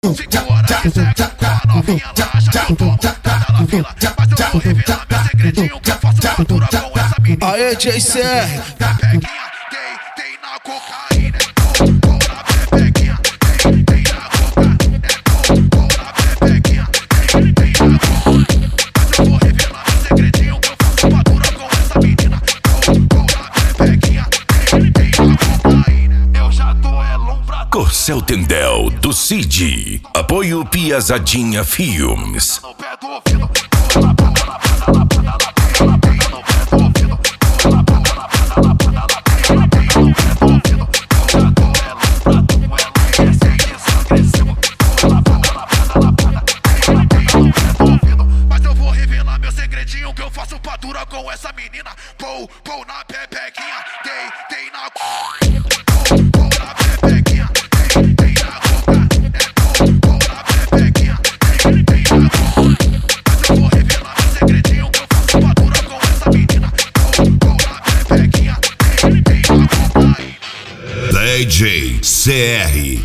Segura essa com a novinha, ela acha que eu tô montada na vila. Mas eu vou revelar meu segredinho que eu faço fatura com essa menina. Aê, JCR. Pepequinha, tem na cocaína. Pô na pepequinha, tem na cocaína. Pô na pepequinha, tem na cocaína. Mas eu vou revelar meu segredinho que eu faço fatura com essa menina. Pô na pepequinha, tem na cocaína. Eu já tô lumbrado. Corcel Tendel do Cid. Apoio Piazadinha Filmes. No pé do ouvido, na banda, na banda, na banda, na banda, na banda, no pé do ouvido, na banda, na banda, na banda, na banda, na banda, no pé do ouvido. Eu já tô lumbrado, enlouquece isso agressivo. Na banda, na banda, na banda, na banda, no pé do ouvido. Mas eu vou revelar meu segredinho que eu faço fatura com essa menina. Pô na pepequinha, tem na pô na pepequinha, tem na coca. Pô na pepequinha, tem na coca. Mas eu vou revelar meu segredinho que eu faço fatura com essa menina. Pô na pepequinha, tem na cocaína. DJ CR.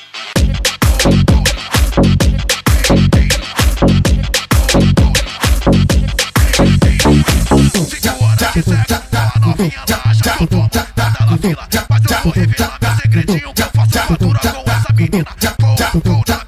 Segura essa com a novinha, ela acha que eu tô montada na vila. Mas eu vou revelar meu segredinho que eu faço fatura com essa menina. Pô na